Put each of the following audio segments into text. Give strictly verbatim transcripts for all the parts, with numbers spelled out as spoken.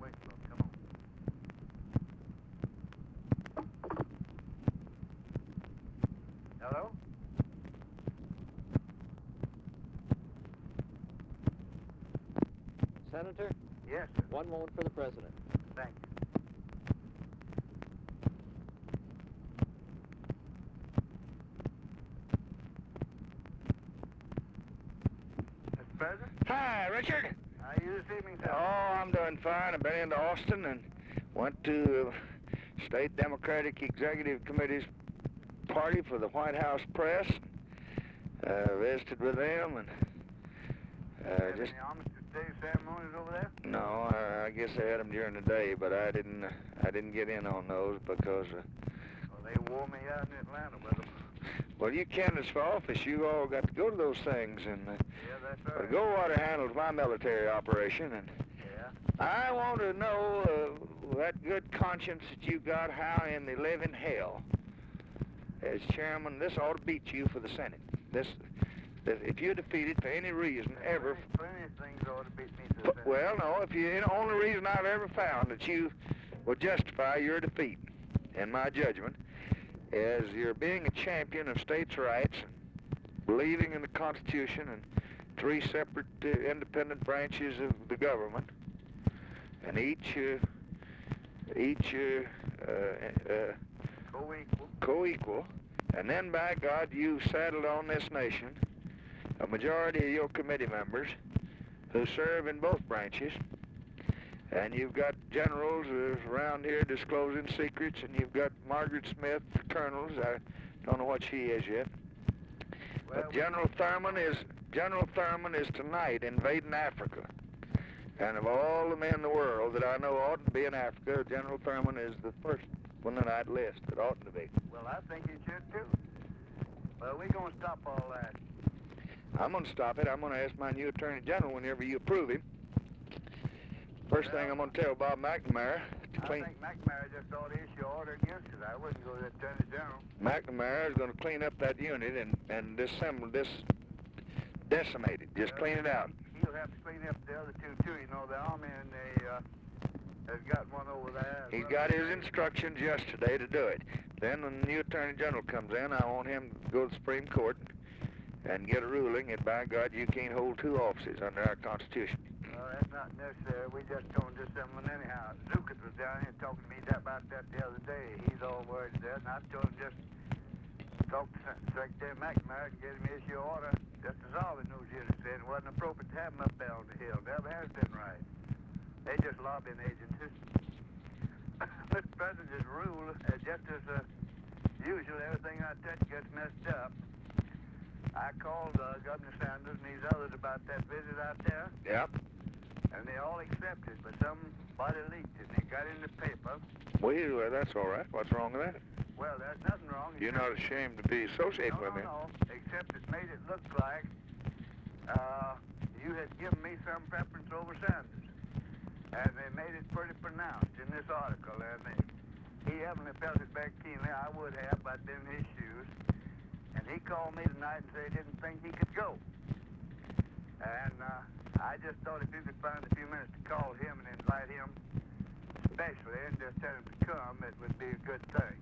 wait, look, come on. Hello? Senator, Yes, sir. one moment for the president. Thank you. Mister President? Hi, Richard. How are you this evening, Oh, sir? I'm doing fine. I've been into Austin and went to uh, State Democratic Executive Committee's party for the White House press. Uh, visited with them and uh, Have just any Armistice Day ceremonies over there? no. I, I guess they had them during the day, but I didn't. I didn't get in on those because. Uh, Well, they wore me out in Atlanta with them. well, you canvassed for office. You all got to go to those things, and uh, Yeah, that's uh, right. Goldwater handles my military operation, and Yeah. I want to know uh, that good conscience that you got, how in the living hell, as chairman, this ought to beat you for the Senate. This, this if you're defeated for any reason ever. Plenty, plenty of things ought to beat me to the But, Senate. well, no, if you, the only reason I've ever found that you will justify your defeat, in my judgment, is you're being a champion of states' rights, believing in the Constitution and three separate uh, independent branches of the government, and each uh, each uh, uh, uh, Co-equal. co-equal, and then by God you've saddled on this nation a majority of your committee members who serve in both branches, and you've got generals uh, around here disclosing secrets, and you've got Margaret Smith, colonels. I don't know what she is yet. Well, But General Thurman is General Thurman is tonight invading Africa, and of all the men in the world that I know ought to be in Africa, General Thurman is the first one that I'd list that ought to be. Well, I think you should too. Well, we're going to stop all that. I'm going to stop it. I'm going to ask my new Attorney General whenever you approve him. First thing I'm going to tell Bob McNamara to I clean. think McNamara just ought to issue an order against it. I wouldn't go to the Attorney General. McNamara is going to clean up that unit and and disassemble this, decimate it. Just clean it out. He'll have to clean up the other two too. You know, the Army and the uh, has got one over there. He's got his instructions yesterday to do it. Then when the new Attorney General comes in, I want him to go to the Supreme Court and get a ruling that, by God, you can't hold two offices under our Constitution. Well, that's not necessary. We just don't disassemble them anyhow. Zukas was down here talking to me about that the other day. He's all worried there, and I told him just talk to Secretary McNamara and get him to issue an order just dissolving those units. Said it wasn't appropriate to have them up there on the hill. Never has been right. They just lobbying agencies. Mister President's rule, uh, just as uh, usual, everything I touch gets messed up. I called uh, Governor Sanders and these others about that visit out there, Yep. and they all accepted, but somebody leaked it, and it got in the paper. Well, that's all right. What's wrong with that? Well, there's nothing wrong. You're not ashamed to be associated no, with no, me. no, except it made it look like uh, you had given me some preference over Sanders. And they made it pretty pronounced in this article. And they, he evidently felt it very keenly. I would have, but I'd been in his shoes. And he called me tonight and said he didn't think he could go. And uh, I just thought if you could find a few minutes to call him and invite him especially and just tell him to come, it would be a good thing.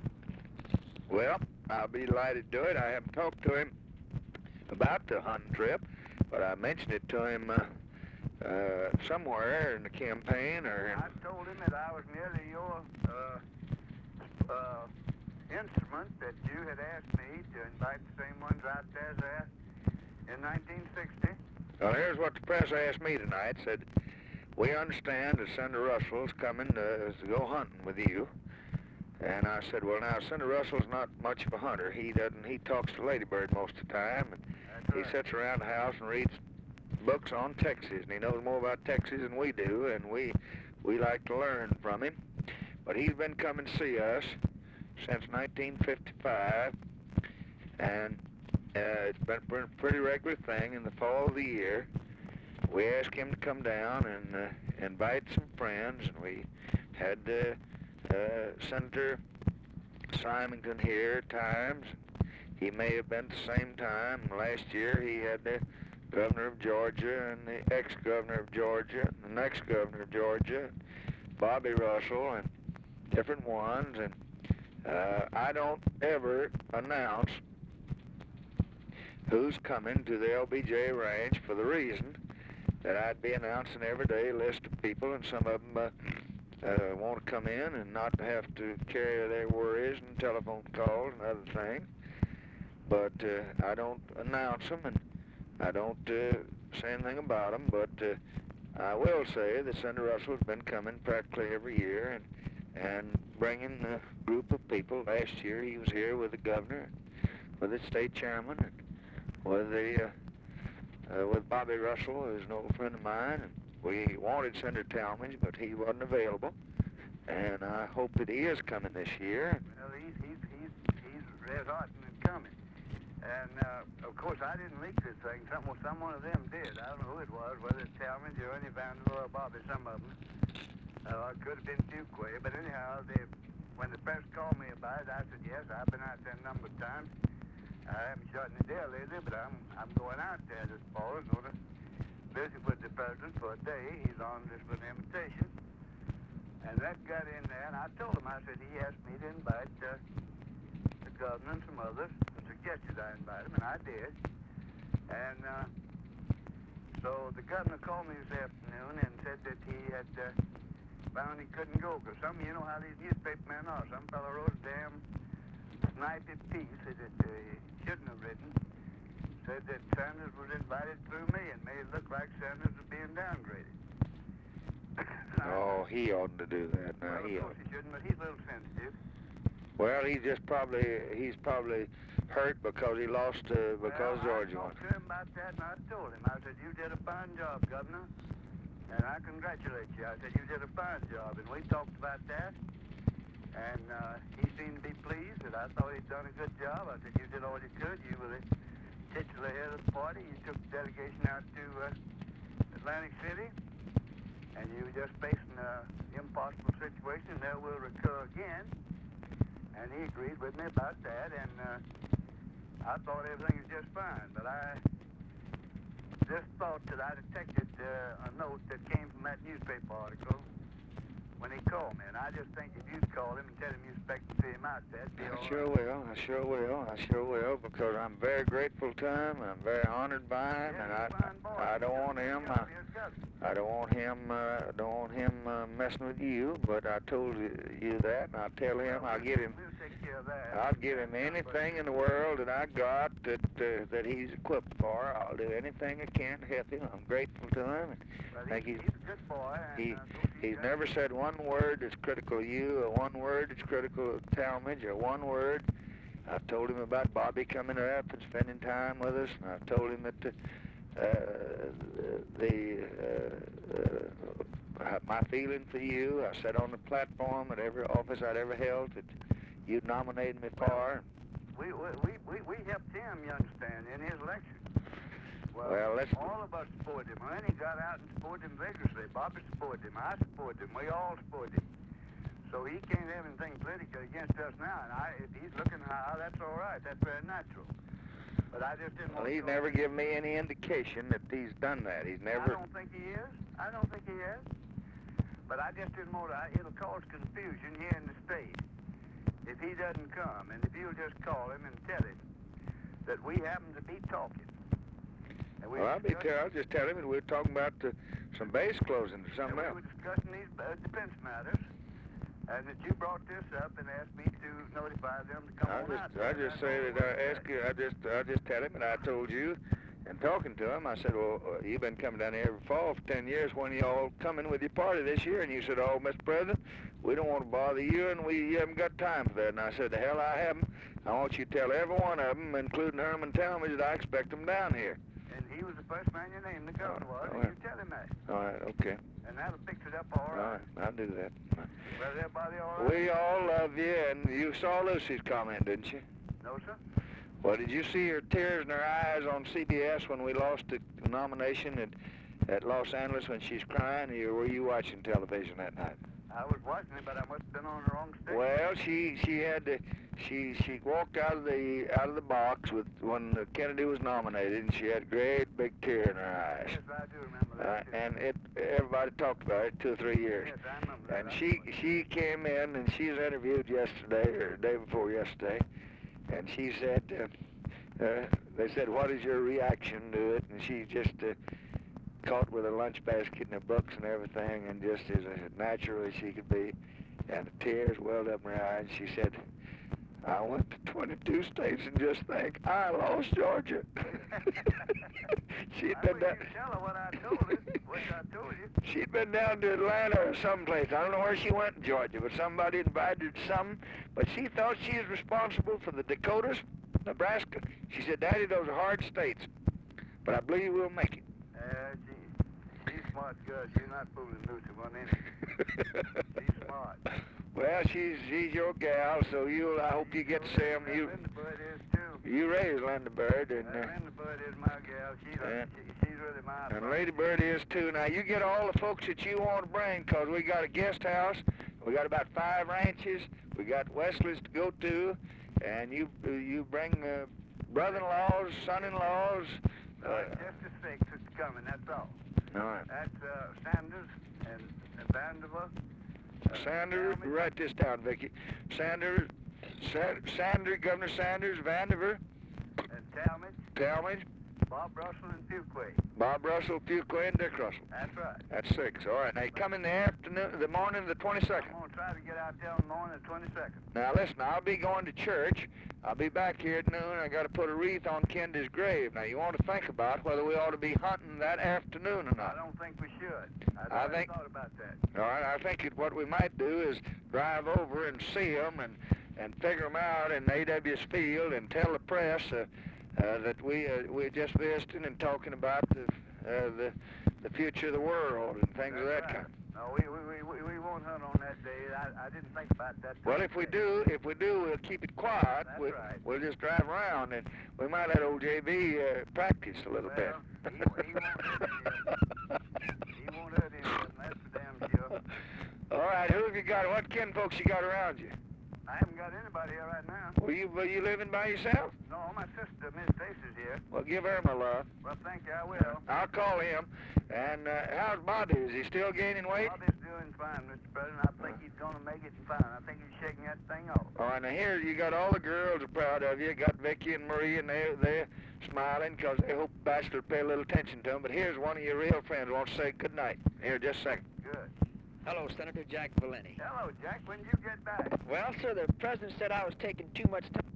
Well, I'll be delighted to do it. I haven't talked to him about the hunting trip, but I mentioned it to him uh, uh, somewhere in the campaign or in... I told him that I was nearly your uh, uh, instrument, that you had asked me to invite the same ones out there there in nineteen sixty. Well, here's what the press asked me tonight. Said, we understand that Senator Russell's coming to, to go hunting with you. And I said, well, now, Senator Russell's not much of a hunter. He doesn't, he talks to Lady Bird most of the time. And That's he right. sits around the house and reads books on Texas, and he knows more about Texas than we do, and we we like to learn from him. But he's been coming to see us since nineteen fifty-five, and uh, it's been a pretty regular thing. In the fall of the year, we asked him to come down and uh, invite some friends, and we had uh, uh, Senator Symington here at times. He may have been at the same time. Last year he had uh, governor of Georgia and the ex-governor of Georgia and the next governor of Georgia, Bobby Russell, and different ones. And uh, I don't ever announce who's coming to the L B J ranch for the reason that I'd be announcing every day a list of people, and some of them uh, uh, want to come in and not have to carry their worries and telephone calls and other things. But uh, I don't announce them, and I don't uh, say anything about them. But uh, I will say that Senator Russell's been coming practically every year and and bringing a group of people. Last year he was here with the governor, with the state chairman, and with the uh, uh, with Bobby Russell, who's an old friend of mine. And we wanted Senator Talmadge, but he wasn't available. And I hope that he is coming this year. Well, he's he's he's he's red hot and coming. And uh, of course, I didn't leak this thing. Some well, some one of them did. I don't know who it was, whether it's Talmadge or any Vanderbilt or Bobby. Some of them. Uh, it could have been Fuquay, but anyhow, they, when the press called me about it, I said yes. I've been out there a number of times. I haven't shot in the deal lately, but I'm I'm going out there this fall in order to visit with the president for a day. He's on this with an invitation, and that got in there. And I told him, I said he asked me to invite uh, the governor and some others. Suggested I invite him, and I did. And uh, so the governor called me this afternoon and said that he had. Uh, found he couldn't go, because some, you know how these newspaper men are. Some fellow wrote a damn snipey piece that uh, he shouldn't have written. Said that Sanders was invited through me and made it look like Sanders was being downgraded. Oh, he oughtn't to do that. No, well, he of course he shouldn't, but he's a little sensitive. Well, he's just probably, he's probably hurt because he lost, uh, because well, Georgia won. I talked to him about that, and I told him, I said, you did a fine job, Governor. And I congratulate you. I said, you did a fine job. And we talked about that. And uh, he seemed to be pleased that I thought he'd done a good job. I said, you did all you could. You were the titular head of the party. You took the delegation out to uh, Atlantic City. And you were just facing an impossible situation that will recur again. And he agreed with me about that. And uh, I thought everything was just fine. But I just thought that I detected uh, a note that came from that newspaper article when he called me. And I just think if you'd call him and tell him you expect to see him out there, it'd be all I sure right. will. I sure will. I sure will, because I'm very grateful to him. I'm very honored by him, Yeah, and he's a I, fine boy. I don't He's want a him. good Uh, job. He's a governor. I don't want him. Uh, don't want him uh, messing with you. But I told you, you that, and I tell him Well, I'll we'll- get him. We'll take care of that. I'll give him anything in the world that I got that uh, that he's equipped for. I'll do anything I can to help him. I'm grateful to him. And Well, think he's, he's- he's a good boy. And, he uh, of course, he's got- never said one word that's critical of you, or one word that's critical of Talmadge, or one word. I told him about Bobby coming up and spending time with us, and I told him that the, uh, the uh, uh, my feeling for you. I said on the platform at every office I'd ever held that you'd nominated me for. We, we, we, we, we helped him, you understand, in his election. Well, Well, let's- all of us supported him. And he got out and supported him vigorously. Bobby supported him. I supported him. We all supported him. So he can't have anything political against us now. And I, if he's looking high, that's all right. That's very natural. But I just didn't Well, want he's to... never given me any indication that he's done that. He's I never. don't think he is. I don't think he is. But I just didn't want to... I, it'll cause confusion here in the state if he doesn't come. And if you'll just call him and tell him that we happen to be talking. And we Well, I'll be discussed- tell, I'll just tell him that we're talking about uh, some base closing or and something we else. were discussing these uh, defense matters. And that you brought this up and asked me to notify them to come I on just, out. I there. just That's say all that it I was. ask you. I just, I just tell him, and I told you, and talking to him, I said, well, uh, you've been coming down here every fall for ten years. When you all coming with your party this year? And you said, oh, Mister President, we don't want to bother you, and we you haven't got time for that. And I said, the hell I haven't. I want you to tell every one of them, including Herman Talmadge, that I expect them down here. And he was the first man you named, the governor was, Oh, and yeah. you tell him that. All right, okay. And that'll fix it up all All right. right, I'll do that. Well, everybody all right? We all love you, and you saw Lucy's comment, didn't you? No, sir? Well, did you see her tears in her eyes on C B S when we lost the nomination at, at Los Angeles when she's crying? Or were you watching television that night? I was watching it, but I must have been on the wrong station. Well, she she had to, she she walked out of the out of the box with when Kennedy was nominated, and she had a great big tear in her eyes. Yes, I do remember that. Uh, too. and it everybody talked about it two or three years. Yes, I remember that. And I she remember she came in and she was interviewed yesterday or the day before yesterday, and she said, uh, uh, they said, what is your reaction to it? And she just uh, caught with her lunch basket and her books and everything, and just as natural as she could be, and the tears welled up in her eyes. She said, I went to twenty-two states and just think I lost Georgia. She'd I been wish down. you'd tell her what I told her. What I told you. She'd been down to Atlanta or someplace. I don't know where she went in Georgia, but somebody invited her to something. But she thought she was responsible for the Dakotas, Nebraska. She said, Daddy, those are hard states, but I believe we'll make it. Uh, she, she's smart girl. She's not fooling Lucy one inch. She's smart. Well, she's she's your gal, so you I hope you get to see him. You Linda Bud is too. you raised Linda Bird, and Uh, uh, Linda Bud is my gal. She's, Yeah. a, she, she's really my. and Lady Bird is too. Now you get all the folks that you want to bring, 'cause we got a guest house, we got about five ranches, we got Wesley's to go to, and you you bring uh, brother-in-laws, son-in-laws. Uh, Uh, just the six that's coming. That's all. all right. That's uh, Sanders and, and Vanderbilt. Uh, Sanders, Talmadge, write this down, Vicky. Sanders, Sa- Sanders, Governor Sanders, Vandiver, and Talmadge, Talmadge, Bob Russell, and Fuquay. Bob Russell, Fuquay, and Dick Russell. That's right. That's six. All right. Now you come in the afternoon, the morning of the I'm twenty-second. going to try to get out there on the morning of the twenty-second. Now listen, I'll be going to church. I'll be back here at noon. I got to put a wreath on Kennedy's grave. Now you want to think about whether we ought to be hunting that afternoon or I not. don't think we should. I, I I think- thought about that. All right. I think it, what we might do is drive over and see them and and figure them out in A W's field and tell the press uh, uh, that we uh, we're just visiting and talking about the uh, the the future of the world and things of That's that right. kind. No, we, we, we, we won't hunt on that day. I, I didn't think about that. Well, if we do, if we do, we'll keep it quiet. That's We'll, right. we'll just drive around, and we might let old J B uh, practice a little Well, bit. he, he won't hurt any. He won't hurt any. That's for damn sure. All right, who have you got? What kin folks you got around you? I haven't got anybody here right now. Well, you well, you living by yourself? No, my sister, Miss Stacy's here. Well, give her my love. Well, thank you. I will. I'll call him. And uh, how's Bobby? Is he still gaining weight? Bobby's doing fine, Mister President. I think he's going to make it fine. I think he's shaking that thing off. All right, now here you got all the girls are proud of you. You got Vicky and Marie, and they they're smiling because they hope Bachelor will pay a little attention to them. But here's one of your real friends who wants to say good night. Here, just a second. Good. Hello, Senator Jack Valeni. Hello, Jack. When did you get back? Well, sir, the president said I was taking too much time.